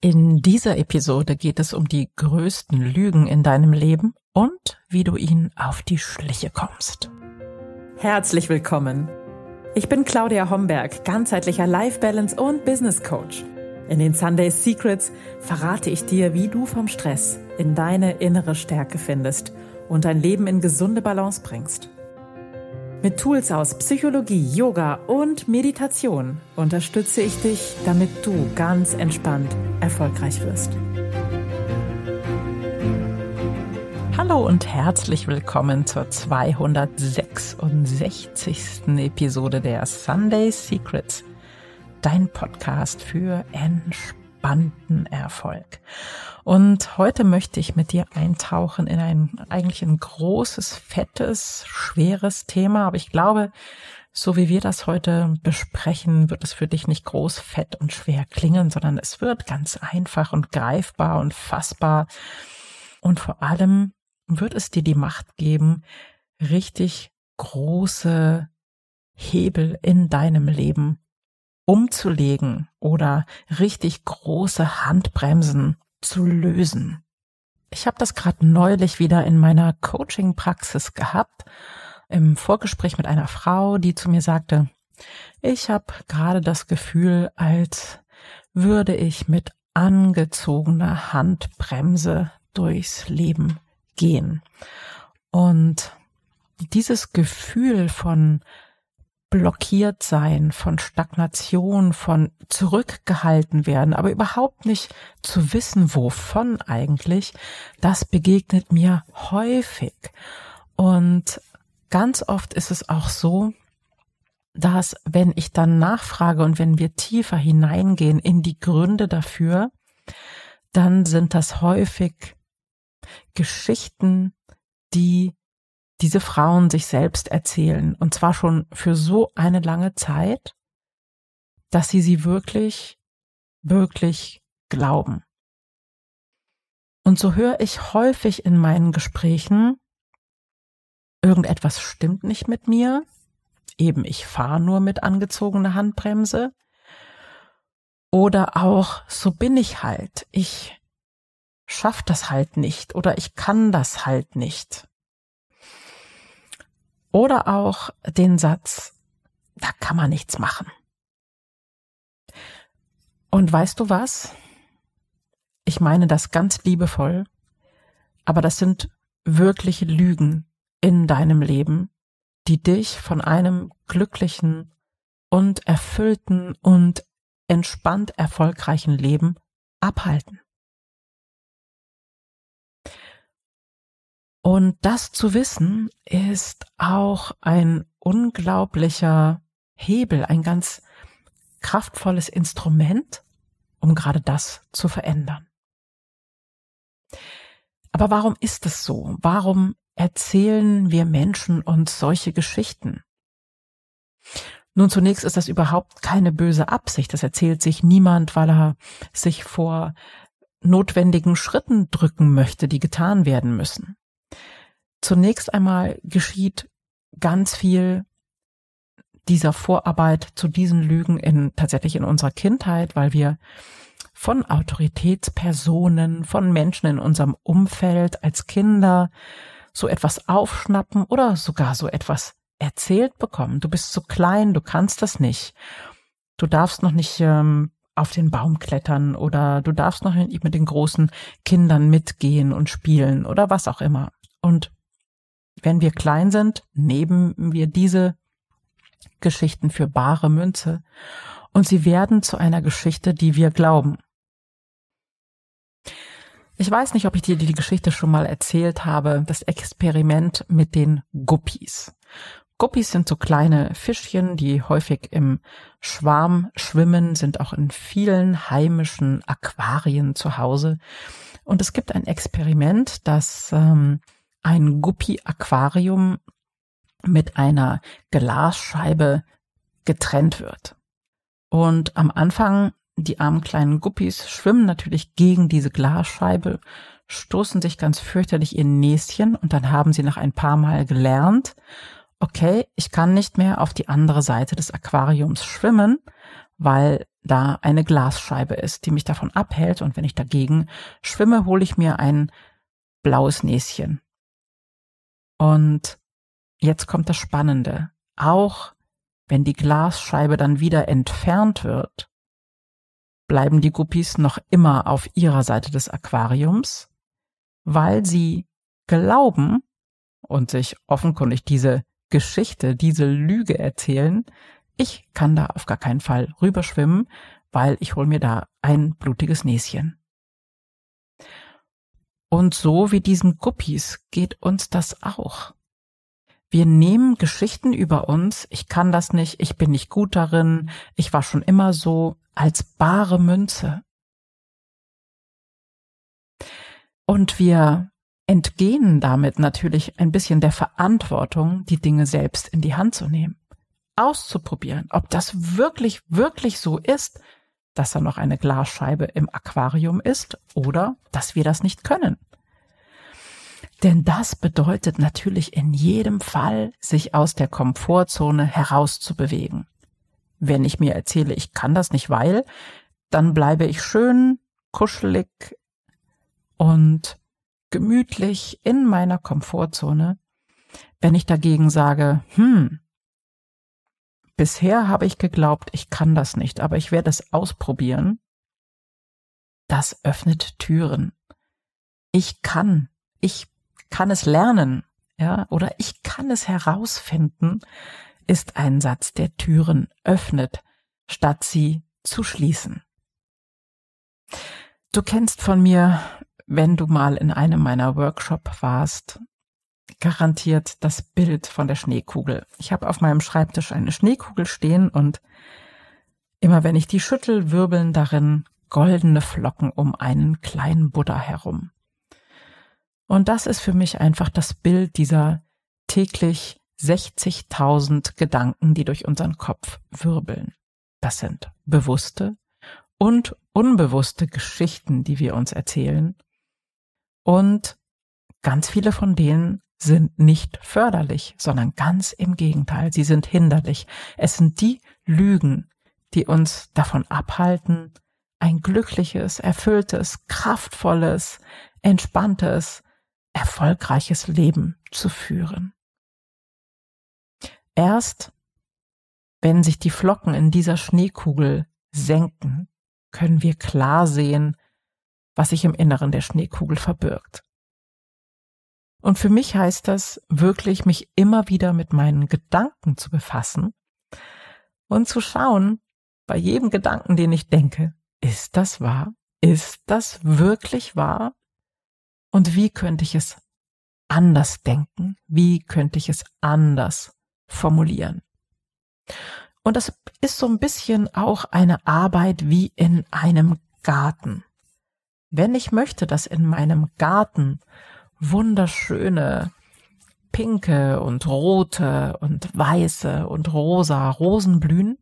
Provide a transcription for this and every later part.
In dieser Episode geht es um die größten Lügen in deinem Leben und wie du ihnen auf die Schliche kommst. Herzlich willkommen. Ich bin Claudia Homberg, ganzheitlicher Life Balance und Business Coach. In den Sunday Secrets verrate ich dir, wie du vom Stress in deine innere Stärke findest und dein Leben in gesunde Balance bringst. Mit Tools aus Psychologie, Yoga und Meditation unterstütze ich dich, damit du ganz entspannt erfolgreich wirst. Hallo und herzlich willkommen zur 266. Episode der Sunday Secrets, dein Podcast für entspannten Erfolg. Und heute möchte ich mit dir eintauchen in eigentlich ein großes, fettes, schweres Thema. Aber ich glaube, so wie wir das heute besprechen, wird es für dich nicht groß, fett und schwer klingen, sondern es wird ganz einfach und greifbar und fassbar. Und vor allem wird es dir die Macht geben, richtig große Hebel in deinem Leben umzulegen oder richtig große Handbremsen zu lösen. Ich habe das gerade neulich wieder in meiner Coaching-Praxis gehabt, im Vorgespräch mit einer Frau, die zu mir sagte, ich habe gerade das Gefühl, als würde ich mit angezogener Handbremse durchs Leben gehen. Und dieses Gefühl von blockiert sein, von Stagnation, von zurückgehalten werden, aber überhaupt nicht zu wissen, wovon eigentlich, das begegnet mir häufig. Und ganz oft ist es auch so, dass wenn ich dann nachfrage und wenn wir tiefer hineingehen in die Gründe dafür, dann sind das häufig Geschichten, die diese Frauen sich selbst erzählen, und zwar schon für so eine lange Zeit, dass sie wirklich, wirklich glauben. Und so höre ich häufig in meinen Gesprächen, irgendetwas stimmt nicht mit mir, eben ich fahre nur mit angezogener Handbremse, oder auch, so bin ich halt, ich schaff das halt nicht oder ich kann das halt nicht. Oder auch den Satz, da kann man nichts machen. Und weißt du was? Ich meine das ganz liebevoll, aber das sind wirkliche Lügen in deinem Leben, die dich von einem glücklichen und erfüllten und entspannt erfolgreichen Leben abhalten. Und das zu wissen, ist auch ein unglaublicher Hebel, ein ganz kraftvolles Instrument, um gerade das zu verändern. Aber warum ist es so? Warum erzählen wir Menschen uns solche Geschichten? Nun, zunächst ist das überhaupt keine böse Absicht. Das erzählt sich niemand, weil er sich vor notwendigen Schritten drücken möchte, die getan werden müssen. Zunächst einmal geschieht ganz viel dieser Vorarbeit zu diesen Lügen tatsächlich in unserer Kindheit, weil wir von Autoritätspersonen, von Menschen in unserem Umfeld als Kinder so etwas aufschnappen oder sogar so etwas erzählt bekommen. Du bist so klein, du kannst das nicht. Du darfst noch nicht auf den Baum klettern oder du darfst noch nicht mit den großen Kindern mitgehen und spielen oder was auch immer. Und wenn wir klein sind, nehmen wir diese Geschichten für bare Münze und sie werden zu einer Geschichte, die wir glauben. Ich weiß nicht, ob ich dir die Geschichte schon mal erzählt habe, das Experiment mit den Guppies. Guppies sind so kleine Fischchen, die häufig im Schwarm schwimmen, sind auch in vielen heimischen Aquarien zu Hause. Und es gibt ein Experiment, das ein Guppy-Aquarium mit einer Glasscheibe getrennt wird. Und am Anfang, die armen kleinen Guppies schwimmen natürlich gegen diese Glasscheibe, stoßen sich ganz fürchterlich ihr Näschen und dann haben sie nach ein paar Mal gelernt, okay, ich kann nicht mehr auf die andere Seite des Aquariums schwimmen, weil da eine Glasscheibe ist, die mich davon abhält. Und wenn ich dagegen schwimme, hole ich mir ein blaues Näschen. Und jetzt kommt das Spannende. Auch wenn die Glasscheibe dann wieder entfernt wird, bleiben die Guppies noch immer auf ihrer Seite des Aquariums, weil sie glauben und sich offenkundig diese Geschichte, diese Lüge erzählen, ich kann da auf gar keinen Fall rüberschwimmen, weil ich hole mir da ein blutiges Näschen. Und so wie diesen Guppies geht uns das auch. Wir nehmen Geschichten über uns, ich kann das nicht, ich bin nicht gut darin, ich war schon immer so, als bare Münze. Und wir entgehen damit natürlich ein bisschen der Verantwortung, die Dinge selbst in die Hand zu nehmen, auszuprobieren, ob das wirklich, wirklich so ist, dass da noch eine Glasscheibe im Aquarium ist oder dass wir das nicht können. Denn das bedeutet natürlich in jedem Fall, sich aus der Komfortzone herauszubewegen. Wenn ich mir erzähle, ich kann das nicht, weil, dann bleibe ich schön kuschelig und gemütlich in meiner Komfortzone. Wenn ich dagegen sage, bisher habe ich geglaubt, ich kann das nicht, aber ich werde es ausprobieren, das öffnet Türen. Ich kann es lernen, ja, oder ich kann es herausfinden, ist ein Satz, der Türen öffnet, statt sie zu schließen. Du kennst von mir, wenn du mal in einem meiner Workshops warst, garantiert das Bild von der Schneekugel. Ich habe auf meinem Schreibtisch eine Schneekugel stehen und immer wenn ich die schüttel, wirbeln darin goldene Flocken um einen kleinen Buddha herum. Und das ist für mich einfach das Bild dieser täglich 60.000 Gedanken, die durch unseren Kopf wirbeln. Das sind bewusste und unbewusste Geschichten, die wir uns erzählen. Und ganz viele von denen sind nicht förderlich, sondern ganz im Gegenteil, sie sind hinderlich. Es sind die Lügen, die uns davon abhalten, ein glückliches, erfülltes, kraftvolles, entspanntes, erfolgreiches Leben zu führen. Erst wenn sich die Flocken in dieser Schneekugel senken, können wir klar sehen, was sich im Inneren der Schneekugel verbirgt. Und für mich heißt das wirklich, mich immer wieder mit meinen Gedanken zu befassen und zu schauen, bei jedem Gedanken, den ich denke, ist das wahr? Ist das wirklich wahr? Und wie könnte ich es anders denken? Wie könnte ich es anders formulieren? Und das ist so ein bisschen auch eine Arbeit wie in einem Garten. Wenn ich möchte, dass in meinem Garten wunderschöne pinke und rote und weiße und rosa Rosen blühen,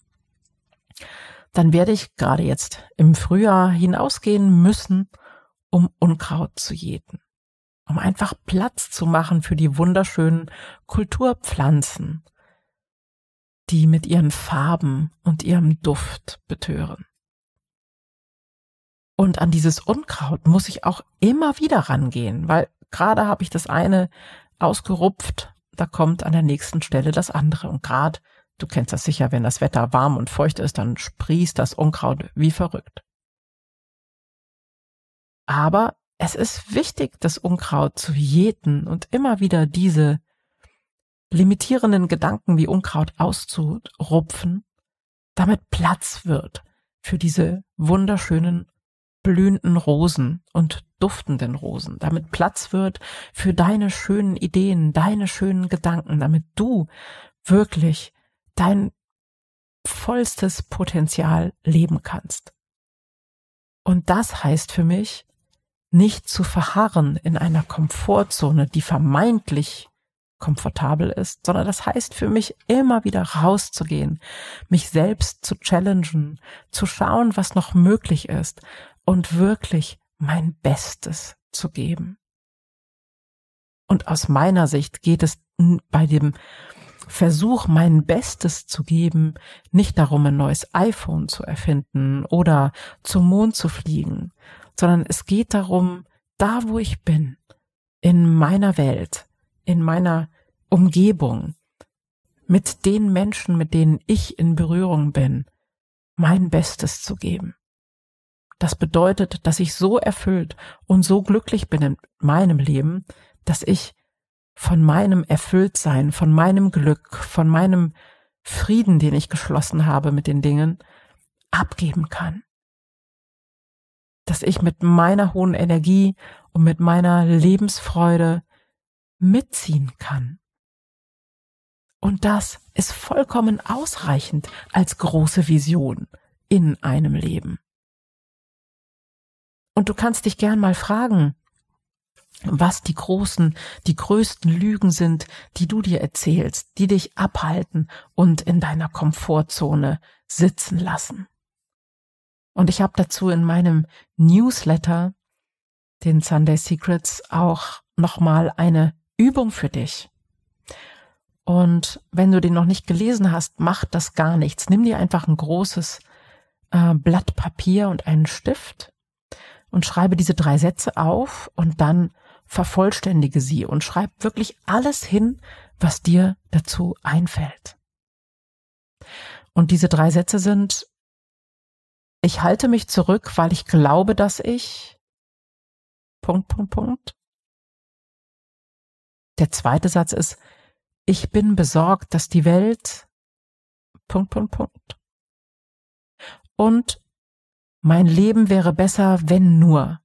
dann werde ich gerade jetzt im Frühjahr hinausgehen müssen, um Unkraut zu jäten, um einfach Platz zu machen für die wunderschönen Kulturpflanzen, die mit ihren Farben und ihrem Duft betören. Und an dieses Unkraut muss ich auch immer wieder rangehen, weil gerade habe ich das eine ausgerupft, da kommt an der nächsten Stelle das andere. Und gerade, du kennst das sicher, wenn das Wetter warm und feucht ist, dann sprießt das Unkraut wie verrückt. Aber es ist wichtig, das Unkraut zu jäten und immer wieder diese limitierenden Gedanken wie Unkraut auszurupfen, damit Platz wird für diese wunderschönen blühenden Rosen und duftenden Rosen, damit Platz wird für deine schönen Ideen, deine schönen Gedanken, damit du wirklich dein vollstes Potenzial leben kannst. Und das heißt für mich, nicht zu verharren in einer Komfortzone, die vermeintlich komfortabel ist, sondern das heißt für mich immer wieder rauszugehen, mich selbst zu challengen, zu schauen, was noch möglich ist und wirklich mein Bestes zu geben. Und aus meiner Sicht geht es bei dem versuche mein Bestes zu geben, nicht darum, ein neues iPhone zu erfinden oder zum Mond zu fliegen, sondern es geht darum, da wo ich bin, in meiner Welt, in meiner Umgebung, mit den Menschen, mit denen ich in Berührung bin, mein Bestes zu geben. Das bedeutet, dass ich so erfüllt und so glücklich bin in meinem Leben, dass ich von meinem Erfülltsein, von meinem Glück, von meinem Frieden, den ich geschlossen habe mit den Dingen, abgeben kann. Dass ich mit meiner hohen Energie und mit meiner Lebensfreude mitziehen kann. Und das ist vollkommen ausreichend als große Vision in einem Leben. Und du kannst dich gern mal fragen, was die größten Lügen sind, die du dir erzählst, die dich abhalten und in deiner Komfortzone sitzen lassen. Und ich habe dazu in meinem Newsletter, den Sunday Secrets, auch nochmal eine Übung für dich. Und wenn du den noch nicht gelesen hast, macht das gar nichts. Nimm dir einfach ein großes Blatt Papier und einen Stift und schreibe diese 3 Sätze auf und dann vervollständige sie und schreib wirklich alles hin, was dir dazu einfällt. Und diese 3 Sätze sind: Ich halte mich zurück, weil ich glaube, dass ich... Der zweite Satz ist: Ich bin besorgt, dass die Welt... Und mein Leben wäre besser, wenn nur...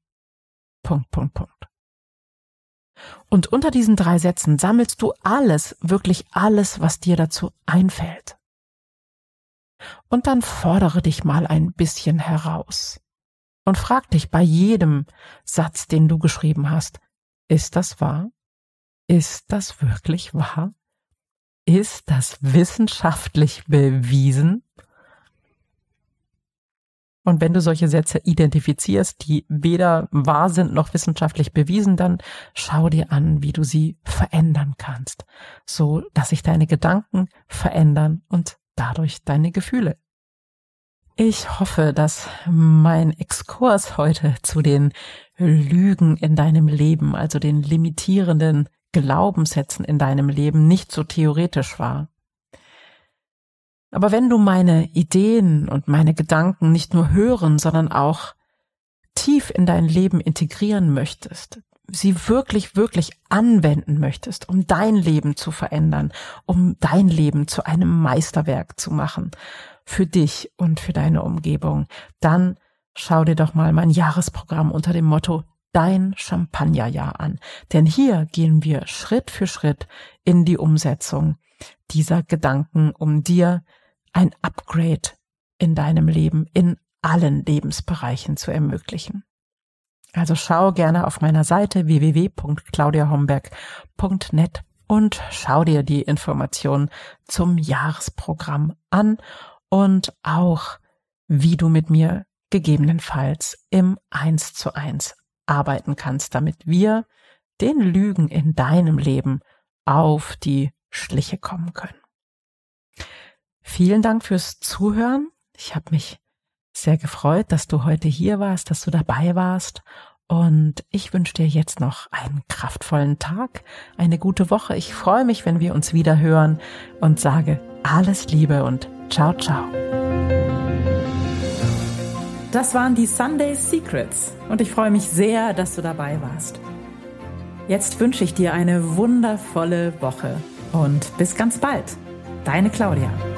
Und unter diesen 3 Sätzen sammelst du alles, wirklich alles, was dir dazu einfällt. Und dann fordere dich mal ein bisschen heraus und frag dich bei jedem Satz, den du geschrieben hast: Ist das wahr? Ist das wirklich wahr? Ist das wissenschaftlich bewiesen? Und wenn du solche Sätze identifizierst, die weder wahr sind noch wissenschaftlich bewiesen, dann schau dir an, wie du sie verändern kannst, so dass sich deine Gedanken verändern und dadurch deine Gefühle. Ich hoffe, dass mein Exkurs heute zu den Lügen in deinem Leben, also den limitierenden Glaubenssätzen in deinem Leben, nicht so theoretisch war. Aber wenn du meine Ideen und meine Gedanken nicht nur hören, sondern auch tief in dein Leben integrieren möchtest, sie wirklich, wirklich anwenden möchtest, um dein Leben zu verändern, um dein Leben zu einem Meisterwerk zu machen, für dich und für deine Umgebung, dann schau dir doch mal mein Jahresprogramm unter dem Motto Dein Champagnerjahr an. Denn hier gehen wir Schritt für Schritt in die Umsetzung dieser Gedanken, um dir ein Upgrade in deinem Leben, in allen Lebensbereichen zu ermöglichen. Also schau gerne auf meiner Seite www.claudiahomberg.net und schau dir die Informationen zum Jahresprogramm an und auch, wie du mit mir gegebenenfalls im 1:1 arbeiten kannst, damit wir den Lügen in deinem Leben auf die Schliche kommen können. Vielen Dank fürs Zuhören. Ich habe mich sehr gefreut, dass du heute hier warst, dass du dabei warst. Und ich wünsche dir jetzt noch einen kraftvollen Tag, eine gute Woche. Ich freue mich, wenn wir uns wieder hören und sage alles Liebe und ciao, ciao. Das waren die Sunday Secrets und ich freue mich sehr, dass du dabei warst. Jetzt wünsche ich dir eine wundervolle Woche und bis ganz bald. Deine Claudia.